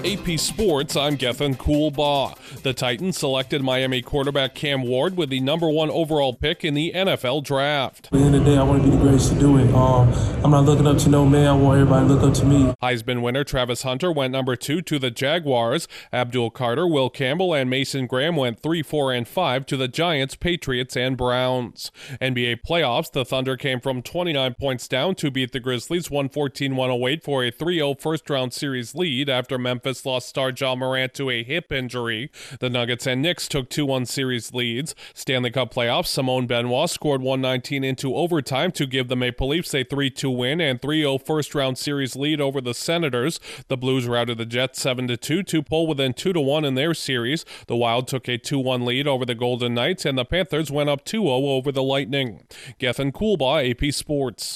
AP Sports, I'm Gethin Coolbaugh. The Titans selected Miami quarterback Cam Ward with the number 1 overall pick in the NFL draft. At the end of the day, I want to be the greatest to do it. I'm not looking up to no man. I want everybody to look up to me. Heisman winner Travis Hunter went number 2 to the Jaguars. Abdul Carter, Will Campbell, and Mason Graham went 3, 4, and 5 to the Giants, Patriots, and Browns. NBA playoffs, the Thunder came from 29 points down to beat the Grizzlies 114-108 for a 3-0 first-round series lead after Memphis lost star Ja Morant to a hip injury. The Nuggets and Knicks took 2-1 series leads. Stanley Cup playoffs, Simone Benoit scored 119 into overtime to give the Maple Leafs a 3-2 win and 3-0 first-round series lead over the Senators. The Blues routed the Jets 7-2 to pull within 2-1 in their series. The Wild took a 2-1 lead over the Golden Knights, and the Panthers went up 2-0 over the Lightning. Gethin Coolbaugh, AP Sports.